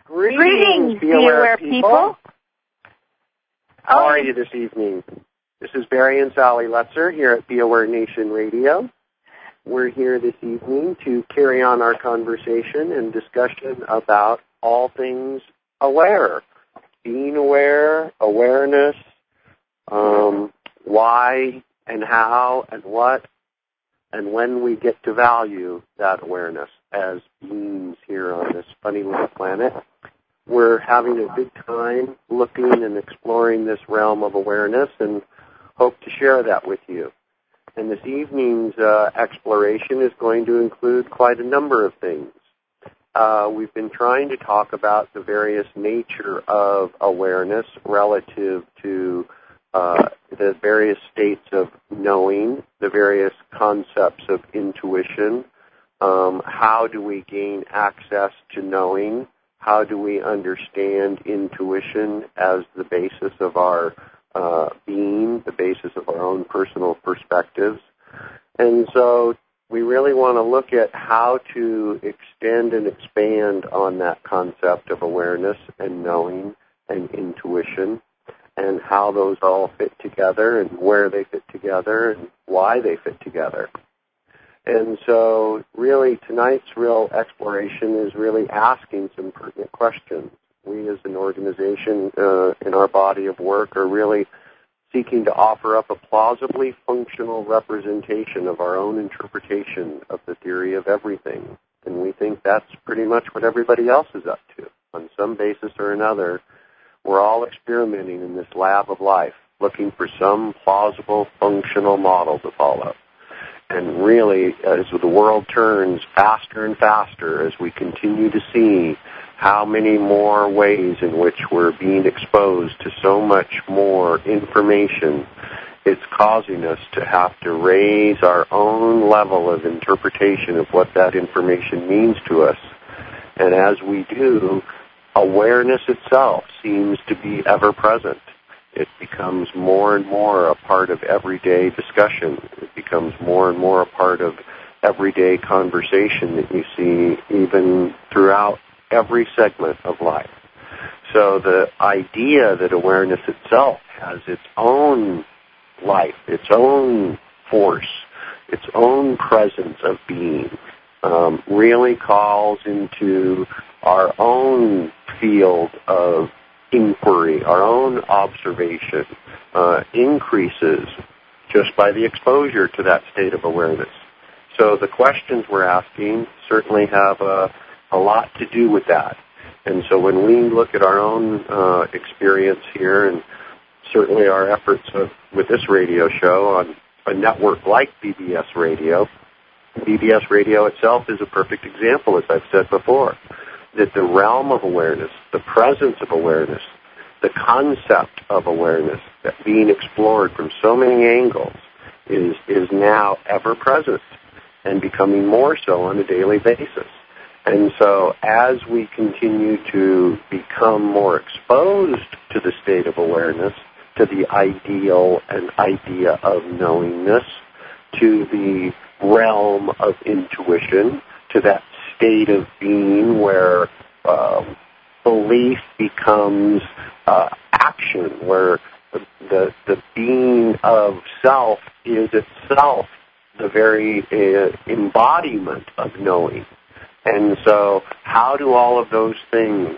Greetings, Be Aware people. How are you this evening? This is Barry and Sally Letzer here at Be Aware Nation Radio. We're here this evening to carry on our conversation and discussion about all things aware. Being aware, awareness, why and how and what and when we get to value that awareness as beings here on this funny little planet. We're having a good time looking and exploring this realm of awareness and hope to share that with you. And this evening's exploration is going to include quite a number of things. We've been trying to talk about the various nature of awareness relative to the various states of knowing, the various concepts of intuition. How do we gain access to knowing? How do we understand intuition as the basis of our being, the basis of our own personal perspectives? And so we really want to look at how to extend and expand on that concept of awareness and knowing and intuition and how those all fit together and where they fit together and why they fit together. And so really tonight's real exploration is really asking some pertinent questions. We as an organization in our body of work are really seeking to offer up a plausibly functional representation of our own interpretation of the theory of everything. And we think that's pretty much what everybody else is up to. On some basis or another, we're all experimenting in this lab of life, looking for some plausible functional model to follow. And really, as the world turns faster and faster, as we continue to see how many more ways in which we're being exposed to so much more information, it's causing us to have to raise our own level of interpretation of what that information means to us. And as we do, awareness itself seems to be ever present. It becomes more and more a part of everyday discussion. It becomes more and more a part of everyday conversation that you see even throughout every segment of life. So the idea that awareness itself has its own life, its own force, its own presence of being, really calls into our own field of inquiry, our own observation, increases just by the exposure to that state of awareness. So the questions we're asking certainly have a lot to do with that. And so when we look at our own experience here, and certainly our efforts with this radio show on a network like BBS Radio itself is a perfect example, as I've said before, that the realm of awareness, the presence of awareness, the concept of awareness that being explored from so many angles is now ever present and becoming more so on a daily basis. And so as we continue to become more exposed to the state of awareness, to the ideal and idea of knowingness, to the realm of intuition, to that state of being where belief becomes action, where the being of self is itself the very embodiment of knowing. And so how do all of those things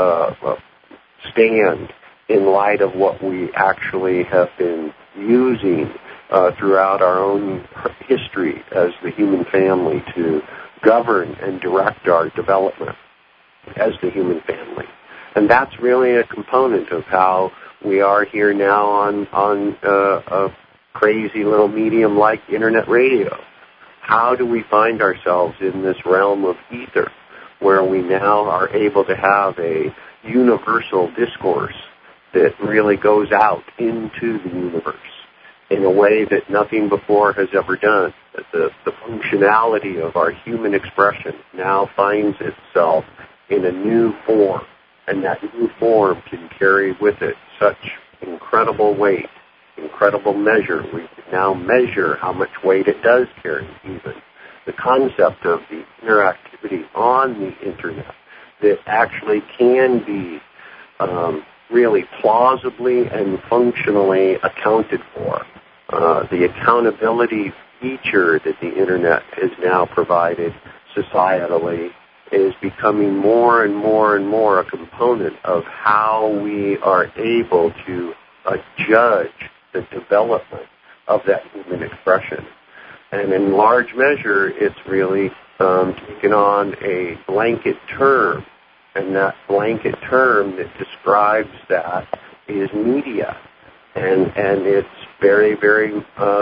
stand in light of what we actually have been using throughout our own history as the human family to govern and direct our development as the human family? And that's really a component of how we are here now on a crazy little medium like internet radio. How do we find ourselves in this realm of ether where we now are able to have a universal discourse that really goes out into the universe in a way that nothing before has ever done? That the functionality of our human expression now finds itself in a new form, and that new form can carry with it such incredible weight, incredible measure. We can now measure how much weight it does carry even. The concept of the interactivity on the internet, that actually can be really plausibly and functionally accounted for. The accountability feature that the Internet has now provided societally is becoming more and more and more a component of how we are able to judge the development of that human expression. And in large measure, it's really taken on a blanket term, and that blanket term that describes that is media. And it's very, very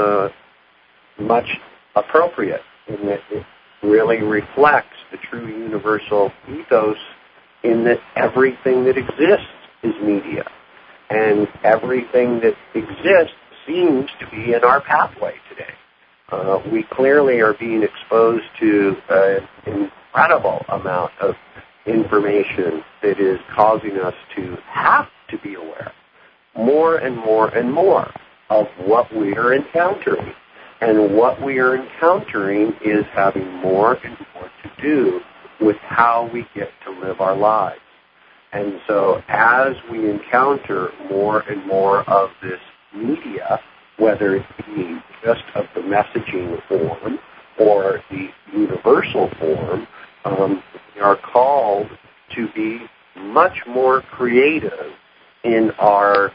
much appropriate in that it really reflects the true universal ethos in that everything that exists is media. And everything that exists seems to be in our pathway today. We clearly are being exposed to an incredible amount of information that is causing us to have to be aware more and more and more of what we are encountering. And what we are encountering is having more and more to do with how we get to live our lives. And so as we encounter more and more of this media, whether it be just of the messaging form or the universal form, we are called to be much more creative in our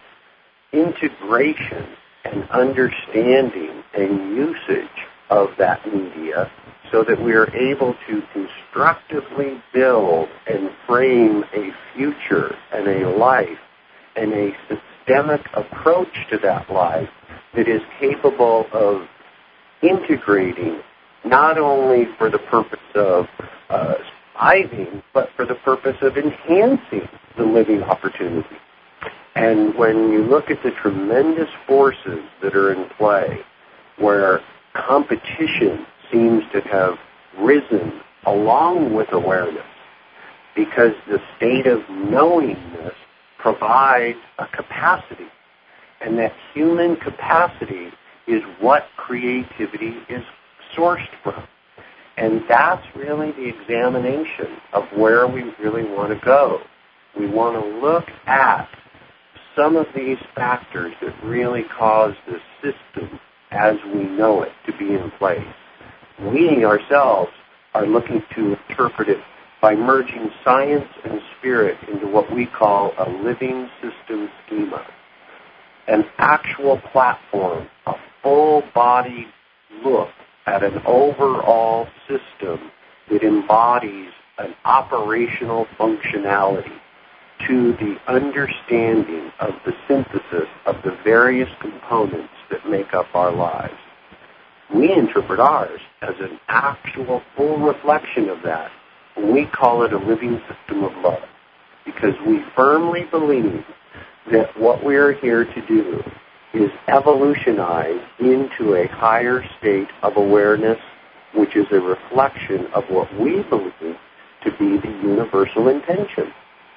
integration and understanding and usage of that media so that we are able to constructively build and frame a future and a life and a systemic approach to that life that is capable of integrating not only for the purpose of surviving, but for the purpose of enhancing the living opportunity. And when you look at the tremendous forces that are in play, where competition seems to have risen along with awareness, because the state of knowingness provides a capacity, and that human capacity is what creativity is sourced from. And that's really the examination of where we really want to go. We want to look at some of these factors that really cause the system as we know it to be in place. We ourselves are looking to interpret it by merging science and spirit into what we call a living system schema, an actual platform, a full-bodied look at an overall system that embodies an operational functionality to the understanding of the synthesis of the various components that make up our lives. We interpret ours as an actual full reflection of that. We call it a living system of love because we firmly believe that what we are here to do is evolutionize into a higher state of awareness, which is a reflection of what we believe to be the universal intention.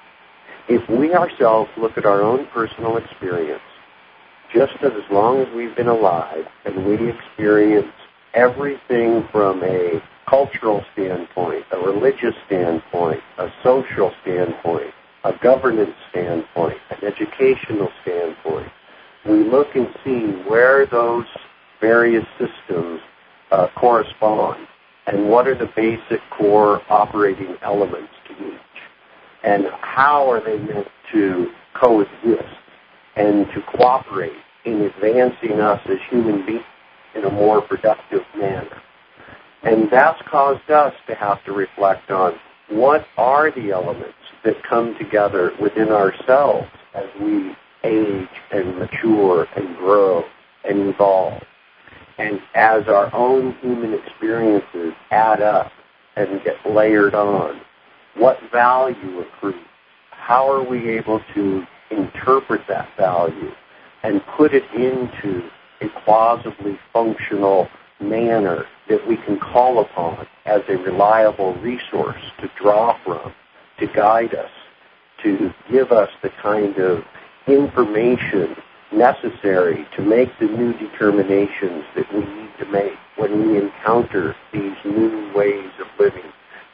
If we ourselves look at our own personal experience, just as long as we've been alive and we experience everything from a cultural standpoint, a religious standpoint, a social standpoint, a governance standpoint, an educational standpoint, we look and see where those various systems correspond and what are the basic core operating elements to each. And how are they meant to coexist and to cooperate in advancing us as human beings in a more productive manner. And that's caused us to have to reflect on what are the elements that come together within ourselves as we age and mature and grow and evolve. And as our own human experiences add up and get layered on, what value accrues? How are we able to interpret that value and put it into a plausibly functional manner that we can call upon as a reliable resource to draw from, to guide us, to give us the kind of information necessary to make the new determinations that we need to make when we encounter these new ways of living,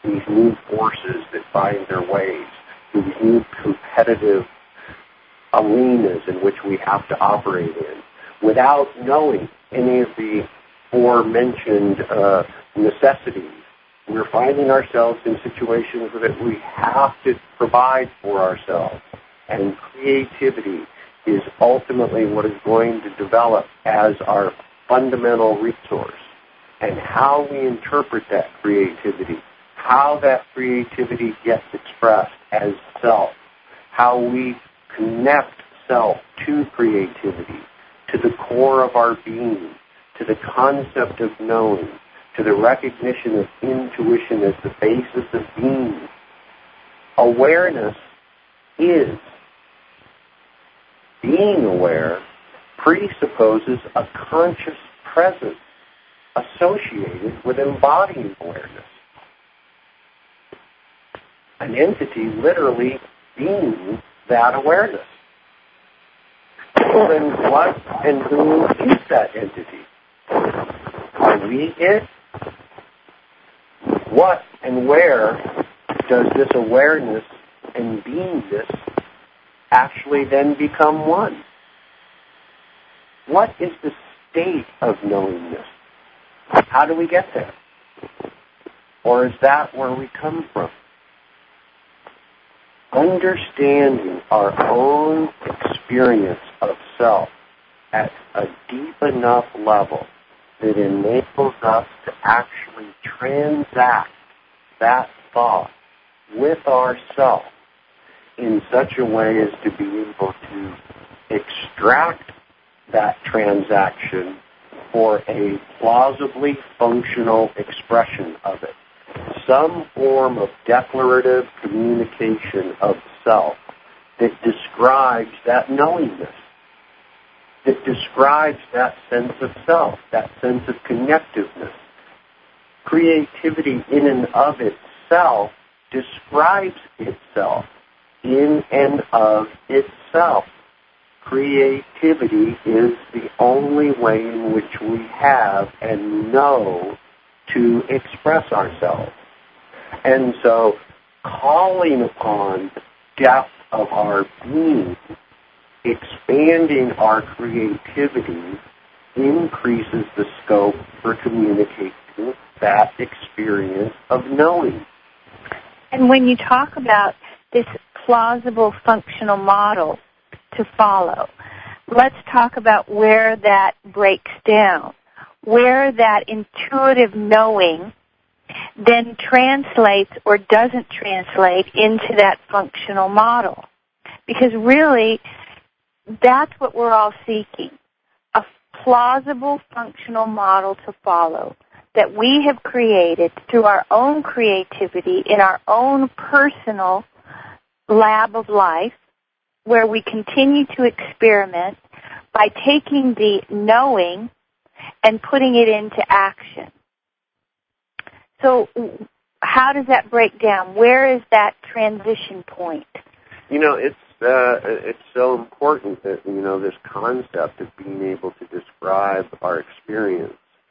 these new forces that find their ways, these new competitive arenas in which we have to operate in, without knowing any of the aforementioned necessities. We're finding ourselves in situations that we have to provide for ourselves. And creativity is ultimately what is going to develop as our fundamental resource. And how we interpret that creativity, how that creativity gets expressed as self, how we connect self to creativity, to the core of our being, to the concept of knowing, to the recognition of intuition as the basis of being. Awareness is. Being aware presupposes a conscious presence associated with embodying awareness. An entity literally being that awareness. Well, then what and who is that entity? Are we it? What and where does this awareness and beingness actually then become one? What is the state of knowingness? How do we get there? Or is that where we come from? Understanding our own experience of self at a deep enough level that enables us to actually transact that thought with ourself in such a way as to be able to extract that transaction for a plausibly functional expression of it. Some form of declarative communication of self that describes that knowingness, that describes that sense of self, that sense of connectiveness. Creativity in and of itself describes itself in and of itself. Creativity is the only way in which we have and know to express ourselves. And so calling upon the depth of our being, expanding our creativity, increases the scope for communicating that experience of knowing. And when you talk about this plausible functional model to follow, let's talk about where that breaks down, where that intuitive knowing then translates or doesn't translate into that functional model. Because really, that's what we're all seeking, a plausible functional model to follow that we have created through our own creativity in our own personal lab of life, where we continue to experiment by taking the knowing and putting it into action. So how does that break down? Where is that transition point? You know, it's so important that, you know, this concept of being able to describe our experience,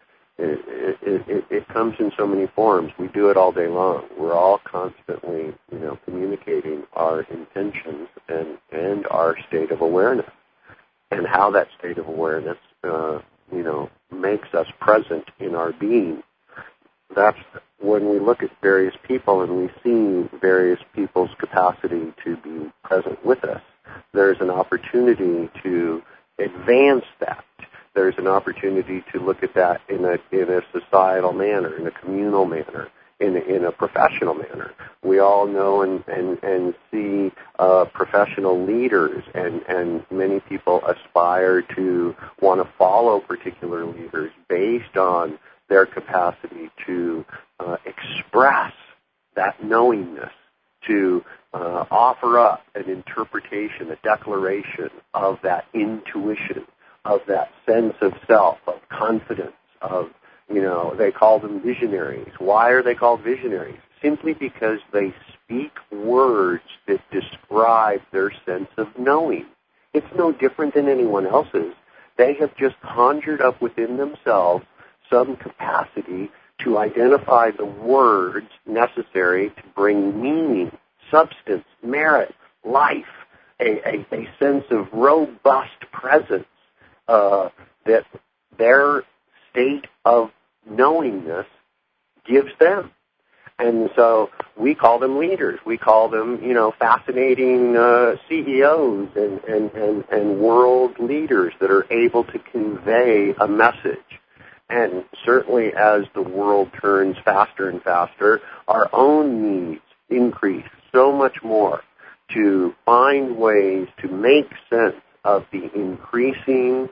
it comes in so many forms. We do it all day long. We're all constantly, you know, communicating our intentions and our state of awareness, and how that state of awareness, you know, makes us present in our being. That's when we look at various people and we see various people's capacity to be present with us. There's an opportunity to advance that. There's an opportunity to look at that in a societal manner, in a communal manner, in a professional manner. We all know and see professional leaders, and many people aspire to want to follow particular leaders based on their capacity to express that knowingness, to offer up an interpretation, a declaration of that intuition, of that sense of self, of confidence, of, you know, they call them visionaries. Why are they called visionaries? Simply because they speak words that describe their sense of knowing. It's no different than anyone else's. They have just conjured up within themselves some capacity to identify the words necessary to bring meaning, substance, merit, life, a sense of robust presence that their state of knowingness gives them. And so we call them leaders. We call them, fascinating CEOs and world leaders that are able to convey a message. And certainly as the world turns faster and faster, our own needs increase so much more to find ways to make sense of the increasing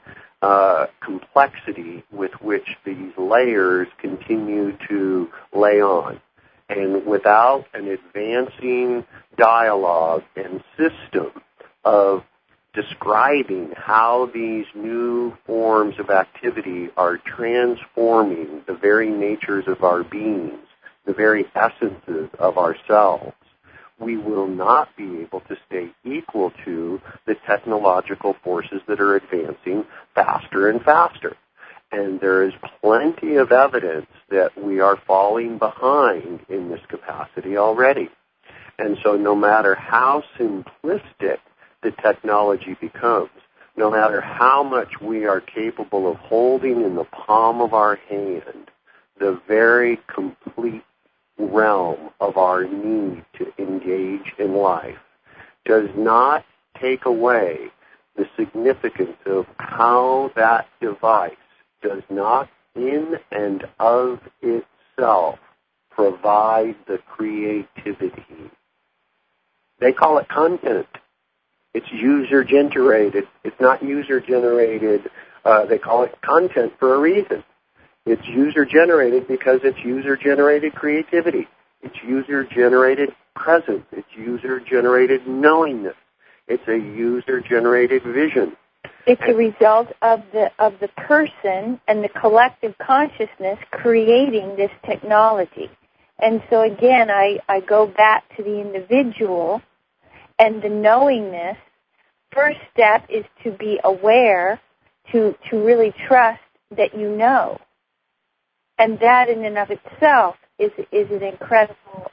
complexity with which these layers continue to lay on. And without an advancing dialogue and system of describing how these new forms of activity are transforming the very natures of our beings, the very essences of ourselves, we will not be able to stay equal to the technological forces that are advancing faster and faster. And there is plenty of evidence that we are falling behind in this capacity already. And so no matter how simplistic the technology becomes, no matter how much we are capable of holding in the palm of our hand the very complete realm of our need to engage in life, does not take away the significance of how that device does not in and of itself provide the creativity. They call it content. It's user-generated. It's not user-generated. They call it content for a reason. It's user-generated because it's user-generated creativity. It's user-generated presence. It's user-generated knowingness. It's a user-generated vision. It's a result of the person and the collective consciousness creating this technology. And so again, I go back to the individual and the knowingness. First step is to be aware, to really trust that you know. And that in and of itself is an incredible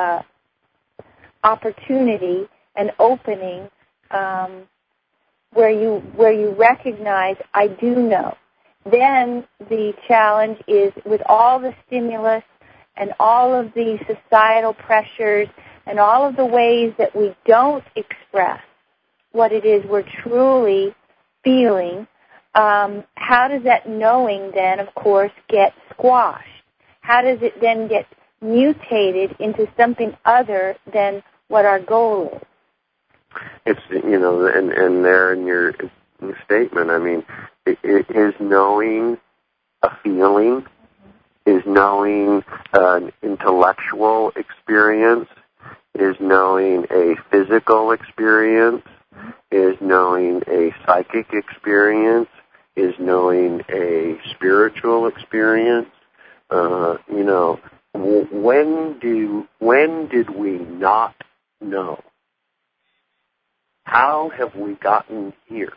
opportunity and opening where you recognize, I do know. Then the challenge is with all the stimulus and all of the societal pressures and all of the ways that we don't express what it is we're truly feeling, how does that knowing then, of course, get squashed? How does it then get mutated into something other than what our goal is? It's, and there in your statement, I mean, is knowing a feeling? Is knowing an intellectual experience? Is knowing a physical experience? Is knowing a psychic experience? Is knowing a spiritual experience? When did we not know? How have we gotten here?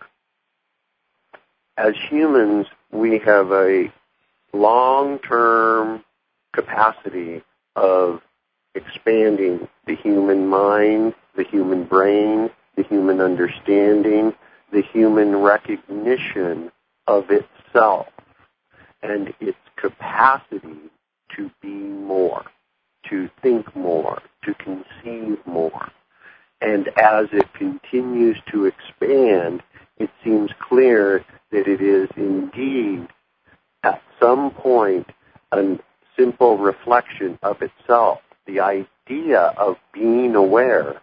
As humans, we have a long-term capacity of expanding the human mind, the human brain, the human understanding, the human recognition of itself and its capacity to be more, to think more, to conceive more. And as it continues to expand, it seems clear that it is indeed at some point a simple reflection of itself, the idea of being aware,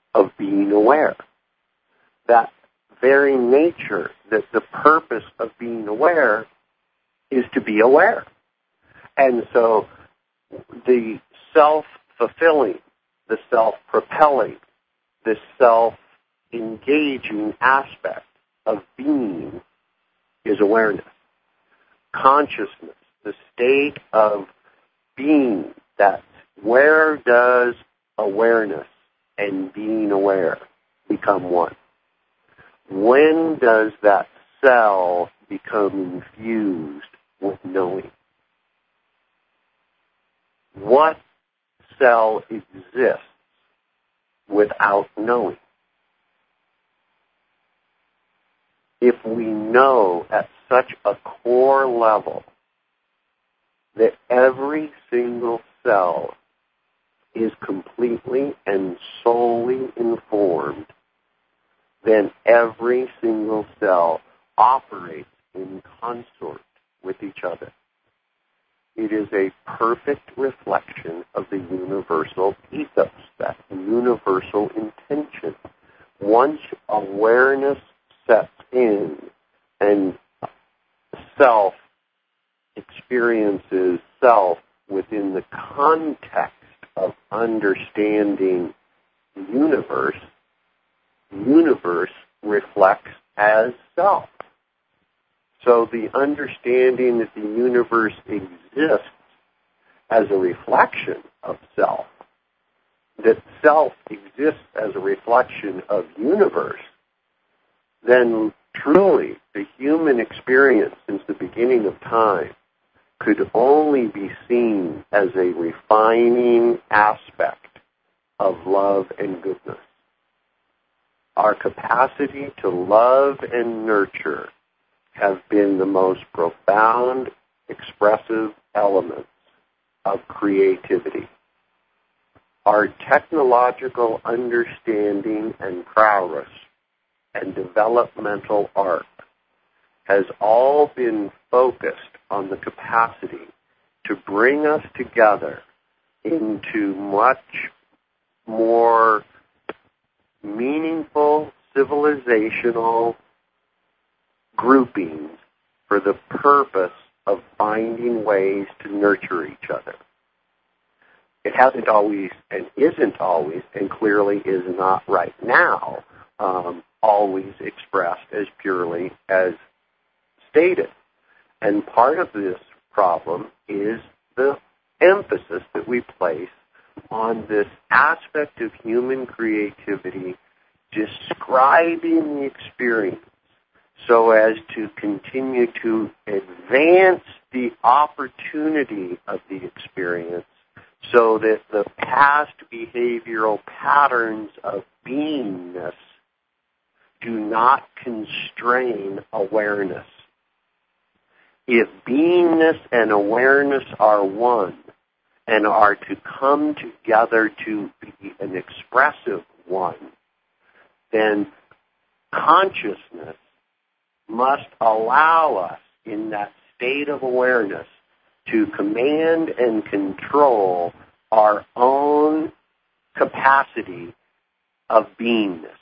that very nature, that the purpose of being aware is to be aware. And so the self-fulfilling, the self-propelling, the self-engaging aspect of being is awareness. Consciousness, the state of being, that's where does awareness and being aware become one? When does that cell become infused with knowing? what cell exists without knowing? If we know at such a core level that every single cell is completely and solely informed, then every single cell operates in consort with each other. It is a perfect reflection of the universal ethos, that universal intention. Once awareness sets in and self experiences self within the context of understanding the universe reflects as self. So the understanding that the universe exists as a reflection of self, that self exists as a reflection of universe, then truly the human experience since the beginning of time could only be seen as a refining aspect of love and goodness. Our capacity to love and nurture have been the most profound, expressive elements of creativity. Our technological understanding and prowess and developmental arc has all been focused on the capacity to bring us together into much more meaningful civilizational groupings for the purpose of finding ways to nurture each other. It hasn't always and isn't always, and clearly is not right now, always expressed as purely as stated. And part of this problem is the emphasis that we place on this aspect of human creativity describing the experience so as to continue to advance the opportunity of the experience so that the past behavioral patterns of beingness do not constrain awareness. If beingness and awareness are one and are to come together to be an expressive one, then consciousness must allow us in that state of awareness to command and control our own capacity of beingness.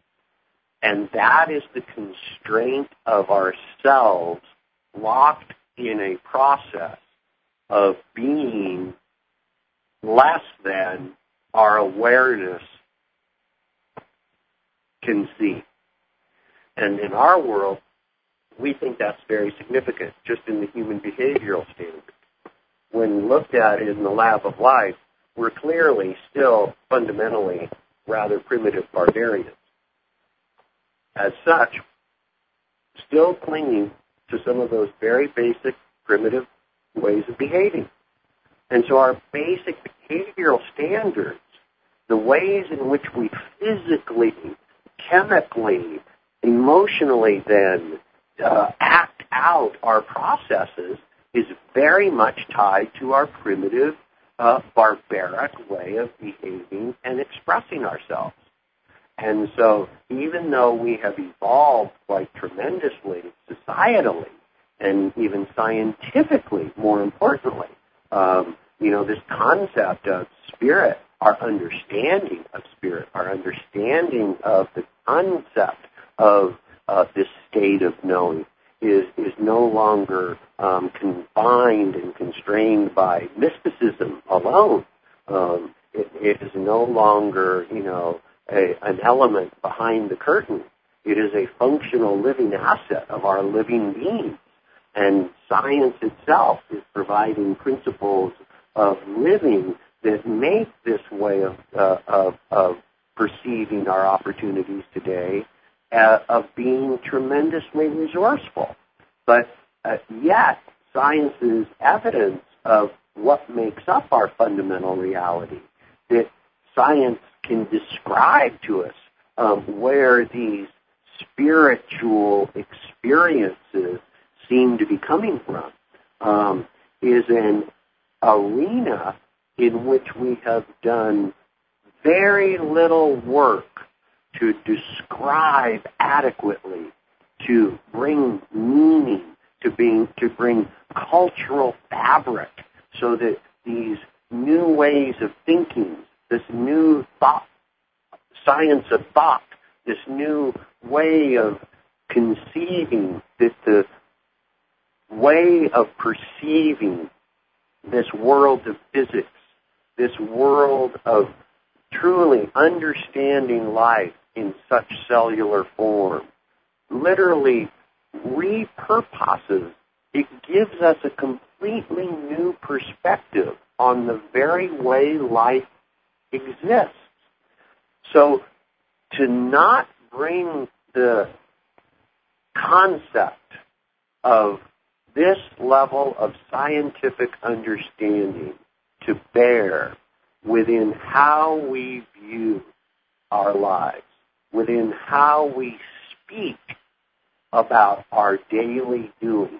And that is the constraint of ourselves locked in a process of being less than our awareness can see. And in our world, we think that's very significant, just in the human behavioral standard. When looked at in the lab of life, we're clearly still fundamentally rather primitive barbarians. As such, still clinging to some of those very basic primitive ways of behaving. And so our basic behavioral standards, the ways in which we physically, chemically, emotionally then act out our processes is very much tied to our primitive, barbaric way of behaving and expressing ourselves. And so even though we have evolved quite tremendously societally and even scientifically, more importantly, this concept of spirit, our understanding of spirit, our understanding of the concept of this state of knowing is no longer confined and constrained by mysticism alone. It is no longer, an element behind the curtain. It is a functional living asset of our living beings. And science itself is providing principles of living that make this way of perceiving our opportunities today of being tremendously resourceful. But yet, science's evidence of what makes up our fundamental reality, that science can describe to us where these spiritual experiences seem to be coming from, is an arena in which we have done very little work to describe adequately, to bring meaning, to bring cultural fabric, so that these new ways of thinking, this new thought, science of thought, this new way of conceiving, that the way of perceiving this world of physics, this world of truly understanding life in such cellular form, literally repurposes. It gives us a completely new perspective on the very way life exists. So to not bring the concept of this level of scientific understanding to bear within how we view our lives, within how we speak about our daily doing,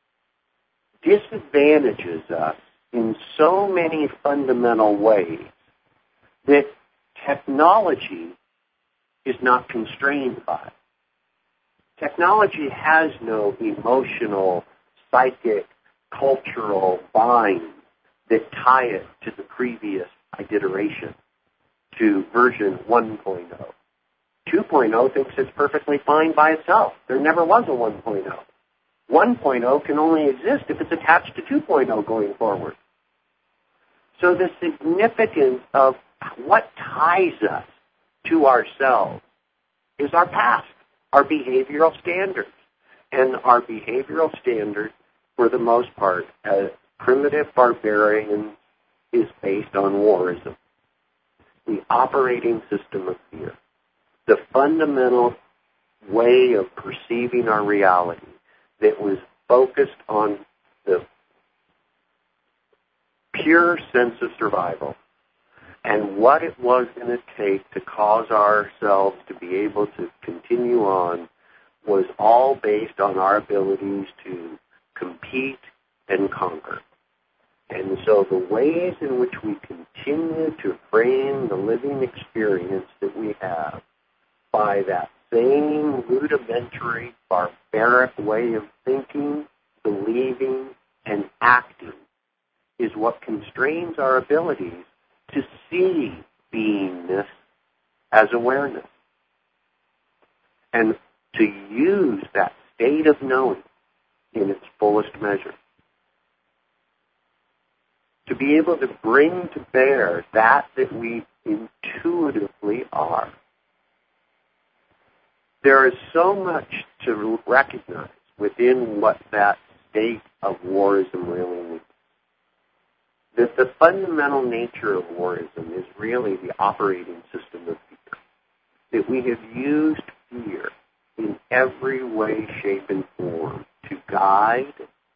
disadvantages us in so many fundamental ways that technology is not constrained by. Technology has no emotional, psychic, cultural binds that tie it to the previous iteration, to version 1.0. 2.0 thinks it's perfectly fine by itself. There never was a 1.0. 1.0 can only exist if it's attached to 2.0 going forward. So the significance of what ties us to ourselves is our past, our behavioral standards. And our behavioral standards, for the most part, as primitive barbarians, is based on warism, the operating system of fear, the fundamental way of perceiving our reality that was focused on the pure sense of survival and what it was going to take to cause ourselves to be able to continue on was all based on our abilities to compete and conquer. And so the ways in which we continue to frame the living experience that we have by that same rudimentary, barbaric way of thinking, believing, and acting is what constrains our abilities to see beingness as awareness and to use that state of knowing in its fullest measure. To be able to bring to bear that we intuitively are. There is so much to recognize within what that state of warism really means. That the fundamental nature of warism is really the operating system of fear. That we have used fear in every way, shape, and form to guide,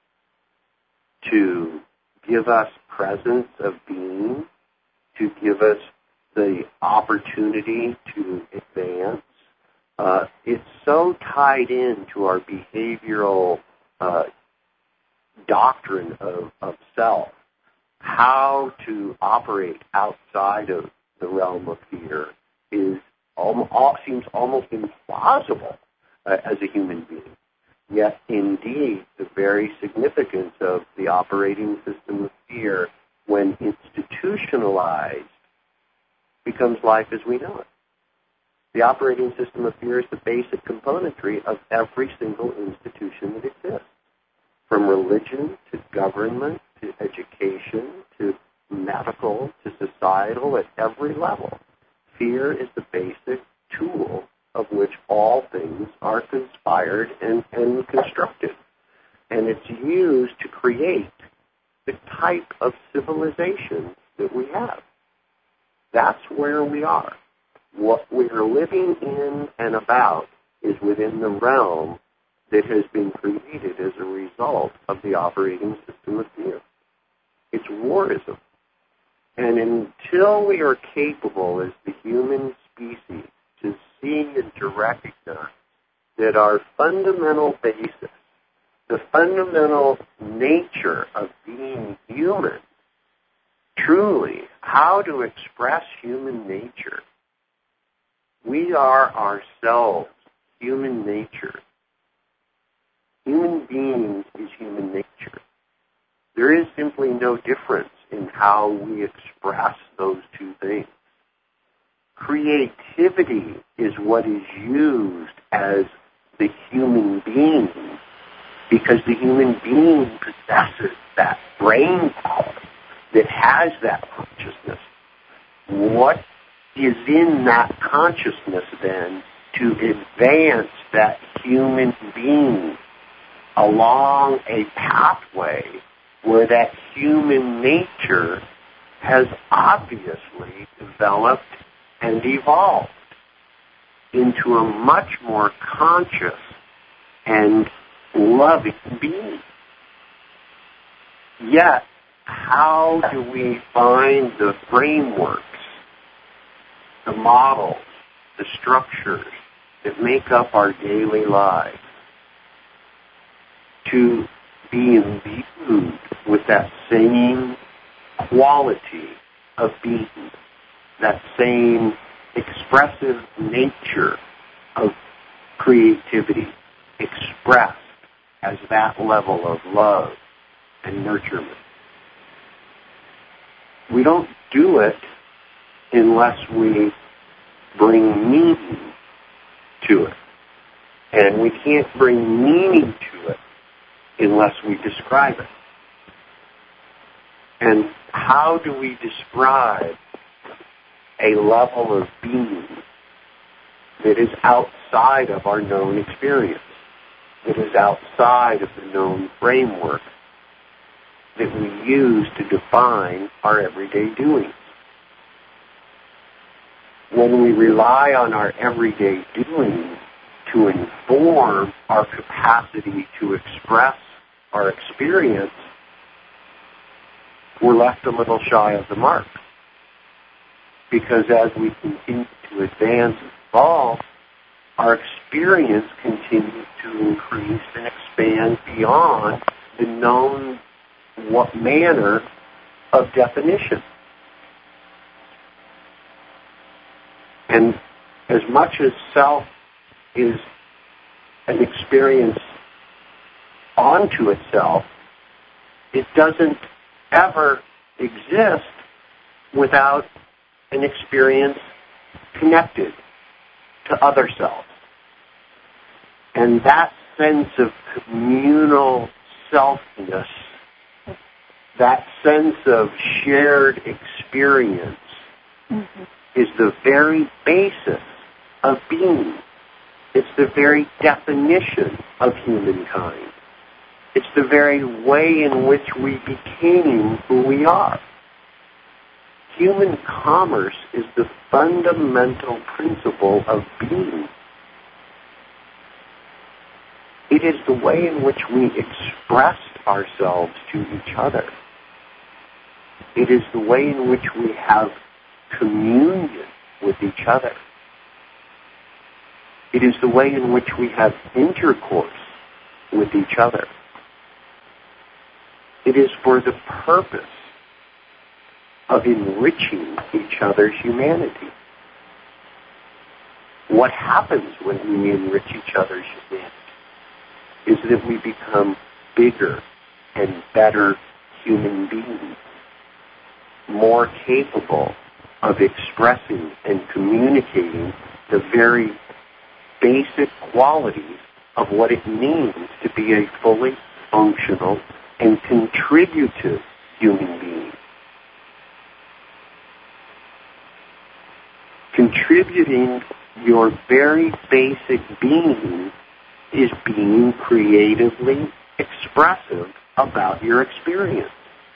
to give us presence of being, to give us the opportunity to advance. It's so tied into our behavioral doctrine of self, how to operate outside of the realm of fear seems almost implausible as a human being. Yet, indeed, the very significance of the operating system of fear, when institutionalized, becomes life as we know it. The operating system of fear is the basic componentry of every single institution that exists, from religion to government to education to medical to societal at every level. Fear is the basic tool of which all things are conspired and constructed. And it's used to create the type of civilization that we have. That's where we are. What we're living in and about is within the realm that has been created as a result of the operating system of fear. It's warism. And until we are capable as the human species to see and to recognize that our fundamental basis, the fundamental nature of being human, truly, how to express human nature, we are ourselves human nature. Human beings is human nature. There is simply no difference in how we express those two things. Creativity is what is used as the human being because the human being possesses that brain power that has that consciousness. What is in that consciousness then to advance that human being along a pathway where that human nature has obviously developed and evolved into a much more conscious and loving being. Yet, how do we find the frameworks, the models, the structures that make up our daily lives to be imbued with that same quality of being, that same expressive nature of creativity expressed as that level of love and nurturement? We don't do it unless we bring meaning to it. And we can't bring meaning to it unless we describe it. And how do we describe a level of being that is outside of our known experience, that is outside of the known framework that we use to define our everyday doings? When we rely on our everyday doings to inform our capacity to express our experience, we're left a little shy of the mark. Because as we continue to advance and evolve, our experience continues to increase and expand beyond the known manner of definition. And as much as self is an experience onto itself, it doesn't ever exist without an experience connected to other selves. And that sense of communal selfness, that sense of shared experience, is the very basis of being. It's the very definition of humankind. It's the very way in which we became who we are. Human commerce is the fundamental principle of being. It is the way in which we express ourselves to each other. It is the way in which we have communion with each other. It is the way in which we have intercourse with each other. It is for the purpose of enriching each other's humanity. What happens when we enrich each other's humanity is that we become bigger and better human beings, more capable of expressing and communicating the very basic qualities of what it means to be a fully functional and contributive human being. Contributing your very basic being is being creatively expressive about your experience.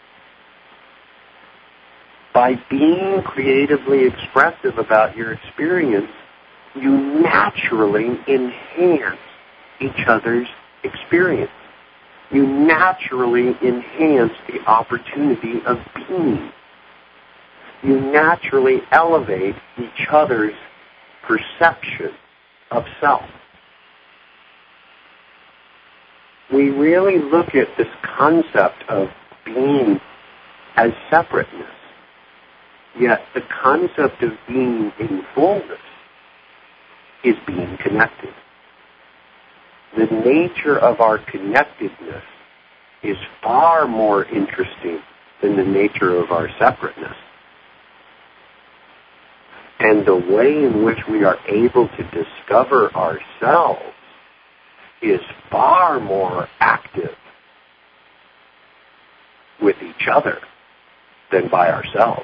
By being creatively expressive about your experience, you naturally enhance each other's experience. you naturally enhance the opportunity of being. You naturally elevate each other's perception of self. We really look at this concept of being as separateness, yet the concept of being in fullness is being connected. The nature of our connectedness is far more interesting than the nature of our separateness. And the way in which we are able to discover ourselves is far more active with each other than by ourselves.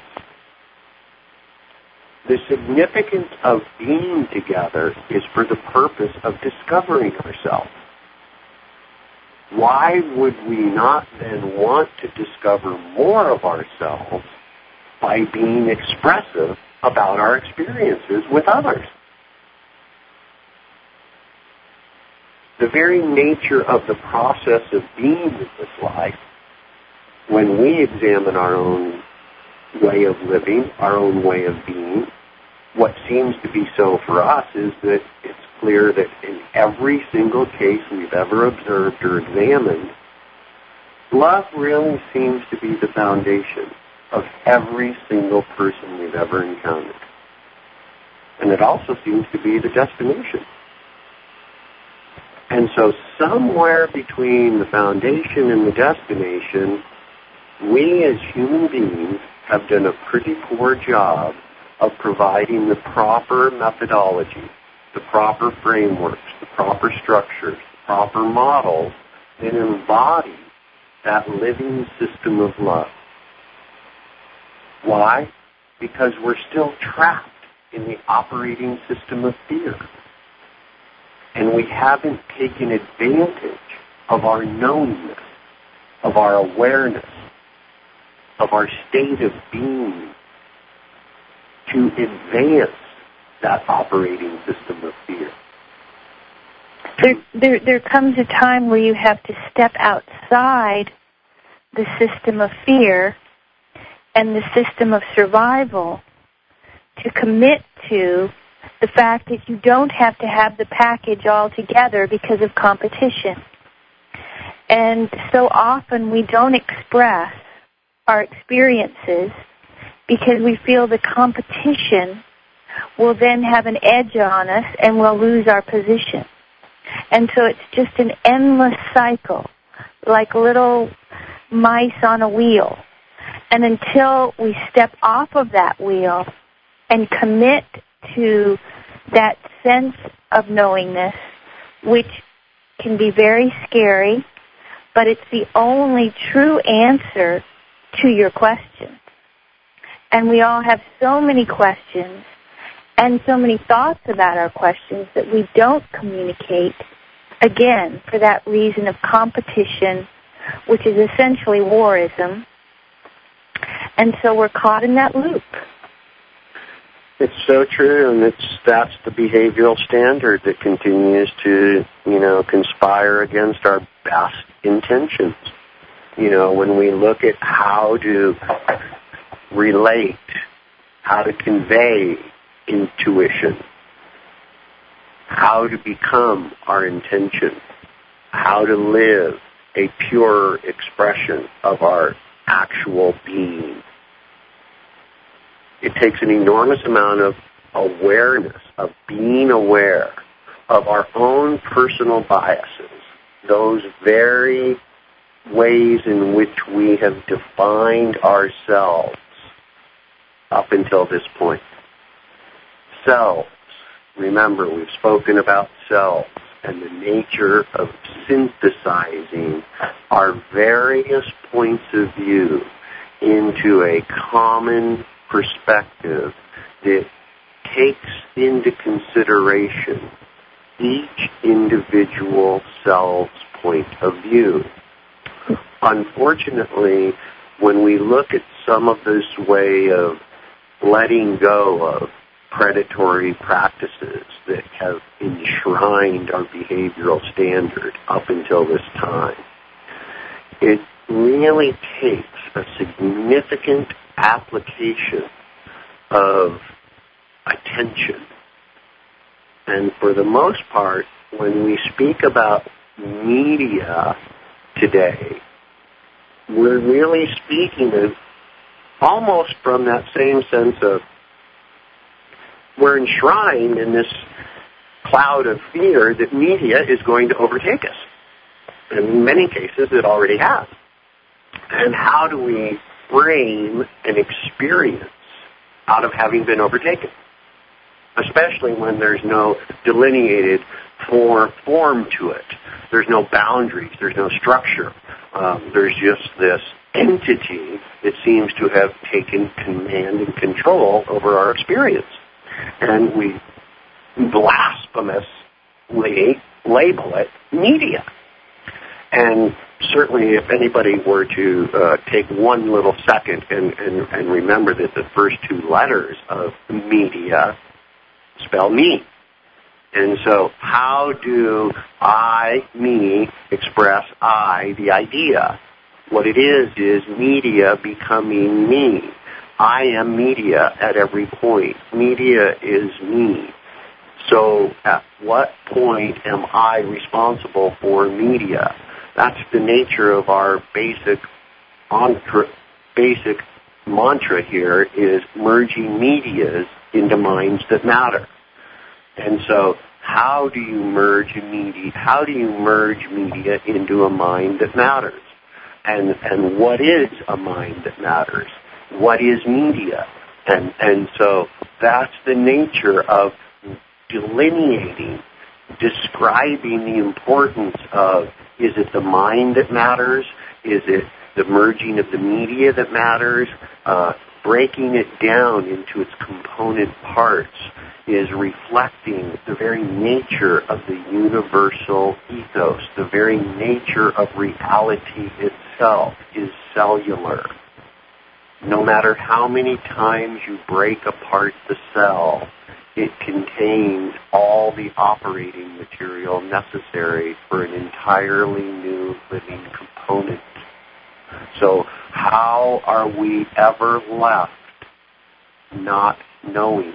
The significance of being together is for the purpose of discovering ourselves. Why would we not then want to discover more of ourselves by being expressive about our experiences with others? The very nature of the process of being in this life, when we examine our own way of living, our own way of being, what seems to be so for us is that it's clear that in every single case we've ever observed or examined, love really seems to be the foundation of every single person we've ever encountered. And it also seems to be the destination. And so somewhere between the foundation and the destination, we as human beings have done a pretty poor job of providing the proper methodology, the proper frameworks, the proper structures, the proper models that embody that living system of love. Why? Because we're still trapped in the operating system of fear. And we haven't taken advantage of our knowingness, of our awareness, of our state of being to advance that operating system of fear. There comes a time where you have to step outside the system of fear and the system of survival to commit to the fact that you don't have to have the package all together because of competition. And so often we don't express our experiences because we feel the competition will then have an edge on us and we'll lose our position. And so it's just an endless cycle, like little mice on a wheel. And until we step off of that wheel and commit to that sense of knowingness, which can be very scary, but it's the only true answer to your question. And we all have so many questions and so many thoughts about our questions that we don't communicate, again, for that reason of competition, which is essentially warism. And so we're caught in that loop. It's so true, and that's the behavioral standard that continues to, conspire against our best intentions. When we look at how to relate, how to convey intuition, how to become our intention, how to live a pure expression of our actual being. It takes an enormous amount of awareness, of being aware of our own personal biases, those very ways in which we have defined ourselves up until this point. Selves. Remember, we've spoken about selves and the nature of synthesizing our various points of view into a common perspective that takes into consideration each individual self's point of view. Unfortunately, when we look at some of this way of letting go of predatory practices that have enshrined our behavioral standard up until this time, it really takes a significant application of attention. And for the most part, when we speak about media today, we're really speaking of almost from that same sense of we're enshrined in this cloud of fear that media is going to overtake us. And in many cases, it already has. And how do we frame an experience out of having been overtaken? Especially when there's no delineated form to it. There's no boundaries. There's no structure. There's just this entity that seems to have taken command and control over our experience. And we blasphemously label it media. And certainly if anybody were to take one little second and remember that the first two letters of media spell me. And so how do I, me, express I, the idea? What it is media becoming me. I am media at every point. Media is me. So at what point am I responsible for media? That's the nature of our basic mantra here is merging medias into minds that matter. And so how do you merge media? How do you merge media into a mind that matters? And what is a mind that matters? What is media? And so that's the nature of delineating, describing the importance of, is it the mind that matters? Is it the merging of the media that matters? Breaking it down into its component parts is reflecting the very nature of the universal ethos. The very nature of reality itself is cellular. No matter how many times you break apart the cell, it contains all the operating material necessary for an entirely new living component. So how are we ever left not knowing?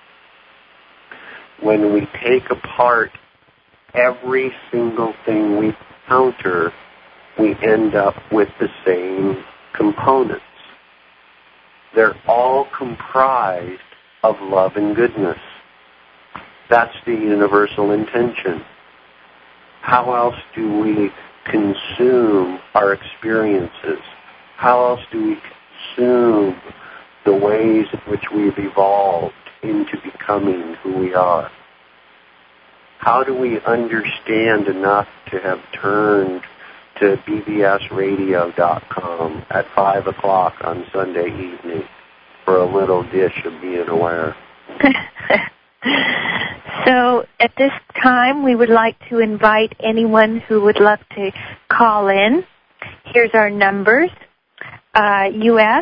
When we take apart every single thing we encounter, we end up with the same components. They're all comprised of love and goodness. That's the universal intention. How else do we consume our experiences? How else do we consume the ways in which we've evolved into becoming who we are? How do we understand enough to have turned to bbsradio.com at 5 o'clock on Sunday evening for a little dish of being aware? So at this time, we would like to invite anyone who would love to call in. Here's our numbers. U.S.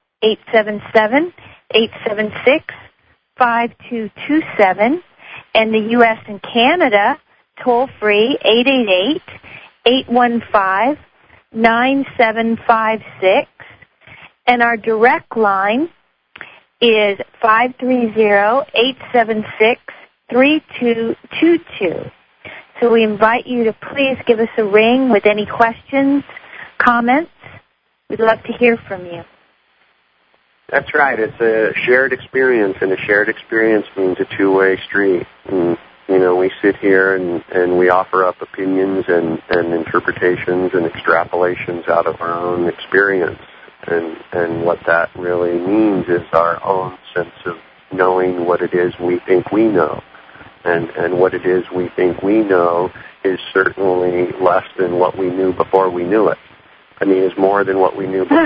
877-876-5227. And the U.S. and Canada, toll-free, 888-815-9756. And our direct line is 530-876-3222. So we invite you to please give us a ring with any questions, comments. We'd love to hear from you. That's right. It's a shared experience, and a shared experience means a two-way street. And, you know, we sit here and we offer up opinions and interpretations and extrapolations out of our own experience. And what that really means is our own sense of knowing what it is we think we know. And what it is we think we know is certainly less than what we knew before we knew it. I mean, is more than what we knew before.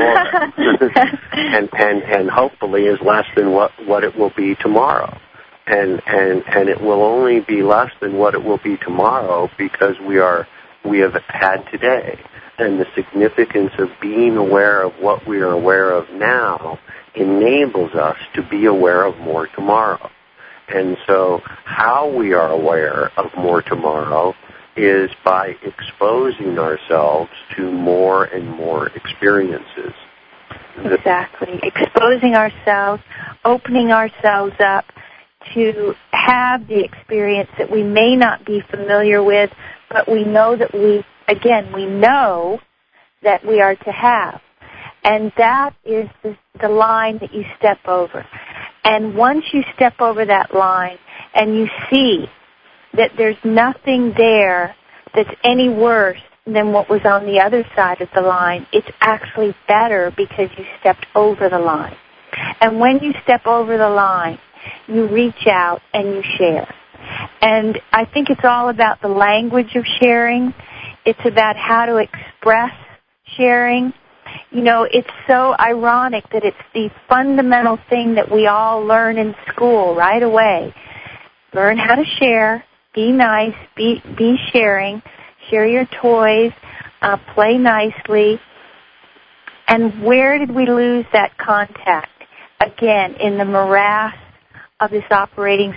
and hopefully is less than what it will be tomorrow. And it will only be less than what it will be tomorrow because we have had today. And the significance of being aware of what we are aware of now enables us to be aware of more tomorrow. And so how we are aware of more tomorrow is by exposing ourselves to more and more experiences. Exactly. Exposing ourselves, opening ourselves up to have the experience that we may not be familiar with, but we know that we know that we are to have. And that is the line that you step over. And once you step over that line and you see that there's nothing there that's any worse than what was on the other side of the line, it's actually better because you stepped over the line. And when you step over the line, you reach out and you share. And I think it's all about the language of sharing. It's about how to express sharing. You know, it's so ironic that it's the fundamental thing that we all learn in school right away. Learn how to share, be nice, be sharing, share your toys, play nicely. And where did we lose that contact? Again, in the morass of this operating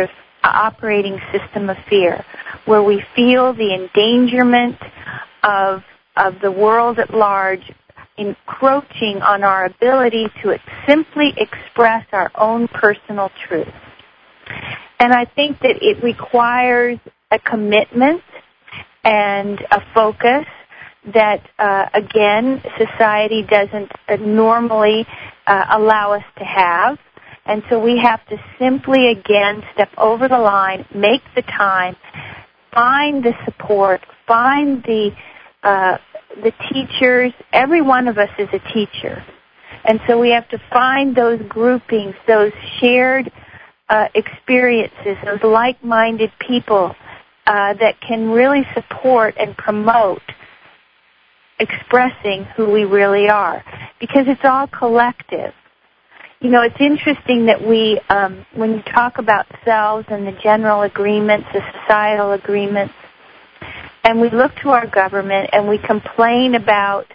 system of fear, where we feel the endangerment of the world at large encroaching on our ability to simply express our own personal truth. And I think that it requires a commitment and a focus that, again, society doesn't normally allow us to have. And so we have to simply, again, step over the line, make the time, find the support, find the teachers. Every one of us is a teacher. And so we have to find those groupings, those shared experiences, those like-minded people that can really support and promote expressing who we really are. Because it's all collective. You know, it's interesting that we, when you talk about selves and the general agreements, the societal agreements, and we look to our government and we complain about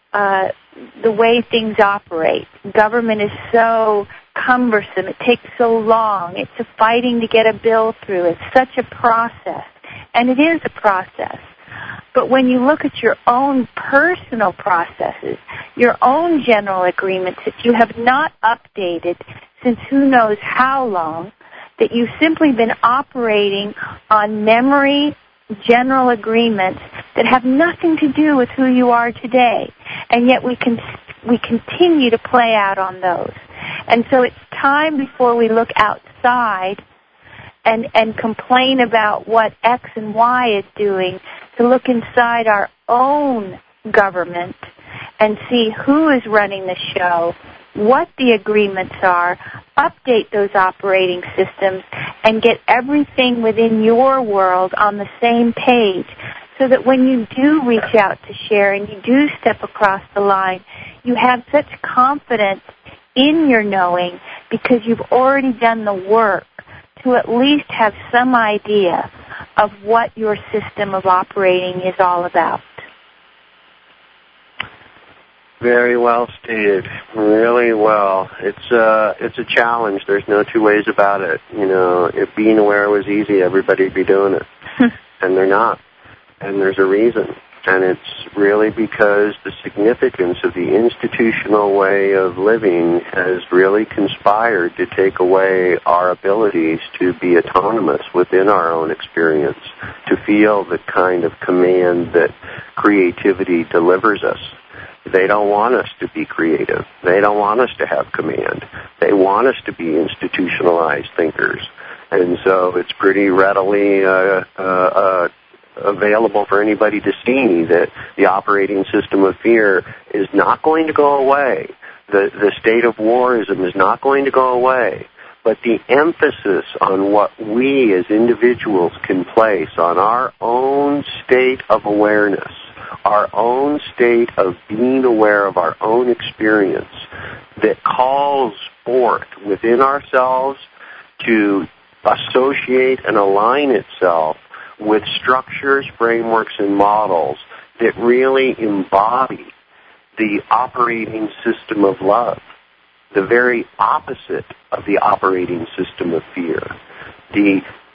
the way things operate. Government is so cumbersome. It takes so long. It's a fighting to get a bill through. It's such a process. And it is a process. But when you look at your own personal processes, your own general agreements that you have not updated since who knows how long, that you've simply been operating on memory general agreements that have nothing to do with who you are today. And yet we continue to play out on those. And so it's time before we look outside and complain about what X and Y is doing to look inside our own government and see who is running the show, what the agreements are, update those operating systems, and get everything within your world on the same page so that when you do reach out to share and you do step across the line, you have such confidence in your knowing because you've already done the work to at least have some idea of what your system of operating is all about. Very well stated. Really well. It's a challenge. There's no two ways about it. You know, if being aware was easy, everybody'd be doing it. And they're not. And there's a reason. And it's really because the significance of the institutional way of living has really conspired to take away our abilities to be autonomous within our own experience, to feel the kind of command that creativity delivers us. They don't want us to be creative. They don't want us to have command. They want us to be institutionalized thinkers. And so it's pretty readily available for anybody to see that the operating system of fear is not going to go away. The state of warism is not going to go away. But the emphasis on what we as individuals can place on our own state of awareness, our own state of being aware of our own experience that calls forth within ourselves to associate and align itself with structures, frameworks, and models that really embody the operating system of love, the very opposite of the operating system of fear, the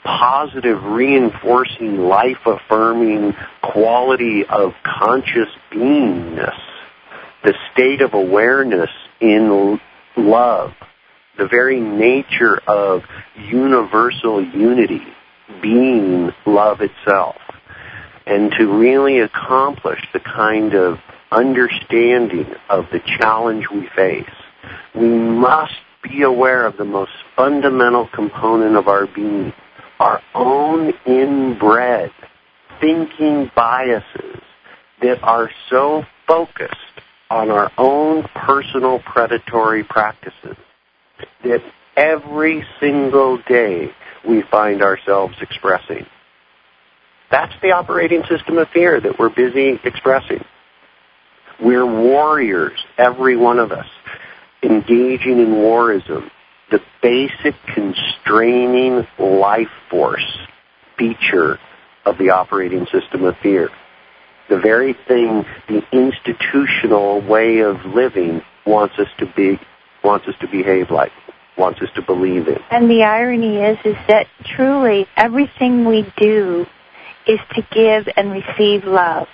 positive, reinforcing, life-affirming quality of conscious beingness, the state of awareness in love, the very nature of universal unity, being love itself. And to really accomplish the kind of understanding of the challenge we face, we must be aware of the most fundamental component of our being, our own inbred thinking biases that are so focused on our own personal predatory practices that every single day we find ourselves expressing. That's the operating system of fear that we're busy expressing. We're warriors, every one of us, engaging in warism, the basic constraining life force feature of the operating system of fear. The very thing the institutional way of living wants us to behave like, wants us to believe in. And the irony is that truly everything we do is to give and receive love.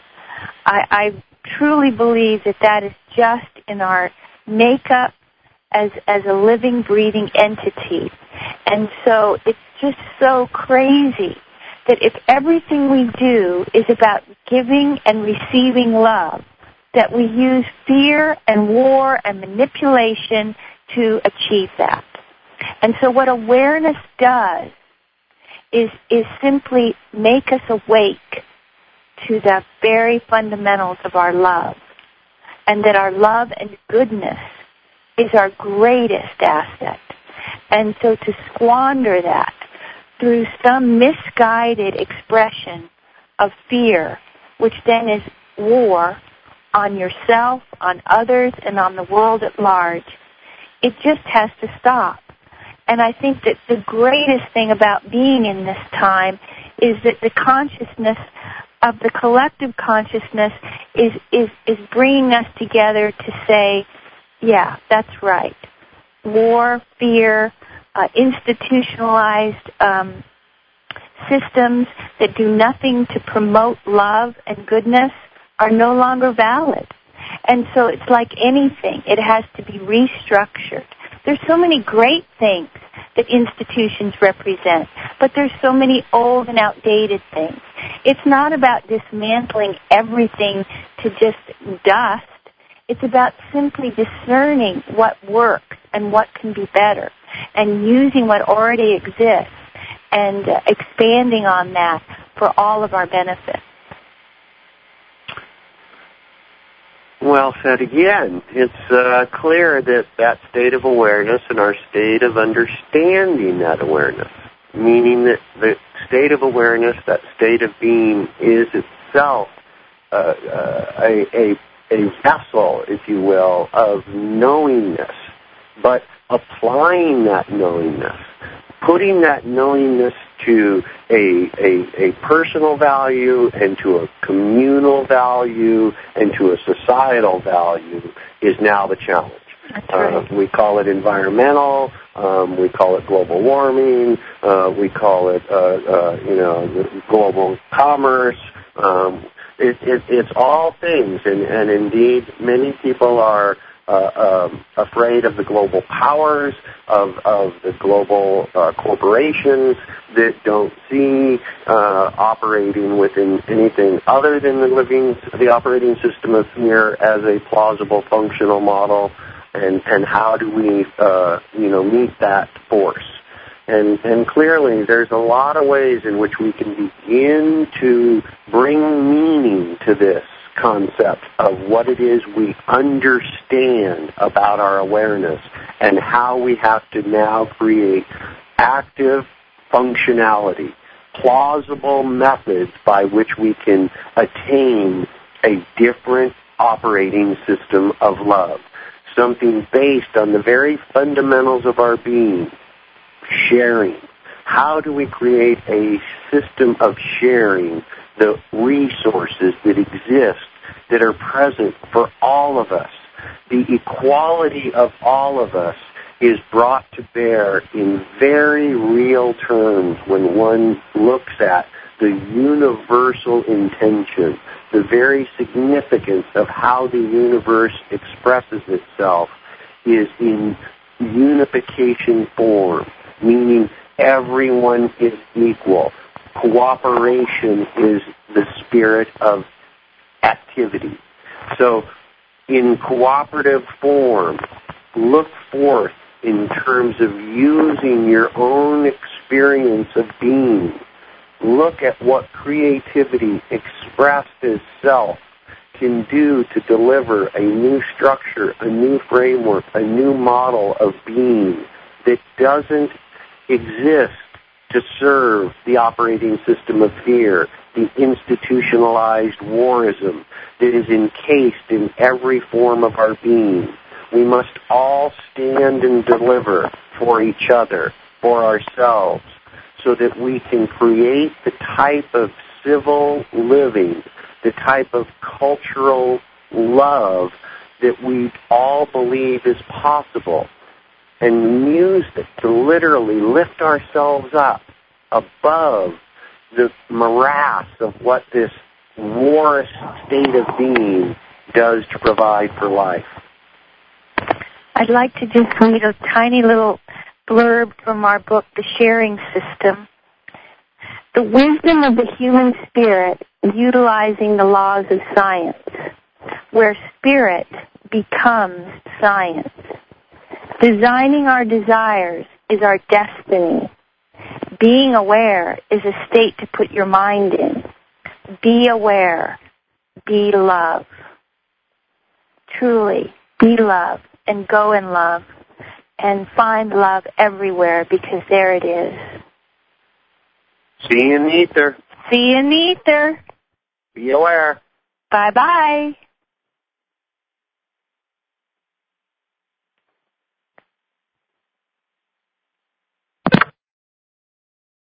I truly believe that is just in our makeup as a living, breathing entity. And so it's just so crazy that if everything we do is about giving and receiving love, that we use fear and war and manipulation to achieve that. And so what awareness does is simply make us awake to the very fundamentals of our love, and that our love and goodness is our greatest asset. And so to squander that through some misguided expression of fear, which then is war on yourself, on others, and on the world at large, it just has to stop. And I think that the greatest thing about being in this time is that the consciousness of the collective consciousness is bringing us together to say, yeah, that's right. War, fear, institutionalized systems that do nothing to promote love and goodness are no longer valid. And so it's like anything. It has to be restructured. There's so many great things that institutions represent, but there's so many old and outdated things. It's not about dismantling everything to just dust. It's about simply discerning what works and what can be better, and using what already exists and expanding on that for all of our benefit. Well said again. It's clear that state of awareness and our state of understanding that awareness, meaning that the state of awareness, that state of being, is itself a vessel, if you will, of knowingness, but applying that knowingness, putting that knowingness to a personal value and to a communal value and to a societal value is now the challenge. That's right. We call it environmental, we call it global warming, we call it global commerce. It's all things, and indeed many people are afraid of the global powers, of the global corporations that don't see operating within anything other than the operating system of fear as a plausible functional model, and how do we meet that force. And clearly there's a lot of ways in which we can begin to bring meaning to this concept of what it is we understand about our awareness and how we have to now create active functionality, plausible methods by which we can attain a different operating system of love, something based on the very fundamentals of our being, sharing. How do we create a system of sharing the resources that exist, that are present for all of us? The equality of all of us is brought to bear in very real terms when one looks at the universal intention, the very significance of how the universe expresses itself is in unification form, meaning everyone is equal. Cooperation is the spirit of activity. So in cooperative form, look forth in terms of using your own experience of being. Look at what creativity expressed as self can do to deliver a new structure, a new framework, a new model of being that doesn't exist to serve the operating system of fear, the institutionalized warism that is encased in every form of our being. We must all stand and deliver for each other, for ourselves, so that we can create the type of civil living, the type of cultural love that we all believe is possible, and use it to literally lift ourselves up above the morass of what this warist state of being does to provide for life. I'd like to just read a tiny little blurb from our book, The Sharing System. The wisdom of the human spirit utilizing the laws of science, where spirit becomes science. Designing our desires is our destiny. Being aware is a state to put your mind in. Be aware. Be love. Truly, be love and go in love and find love everywhere because there it is. See you in the ether. See you in the ether. Be aware. Bye-bye.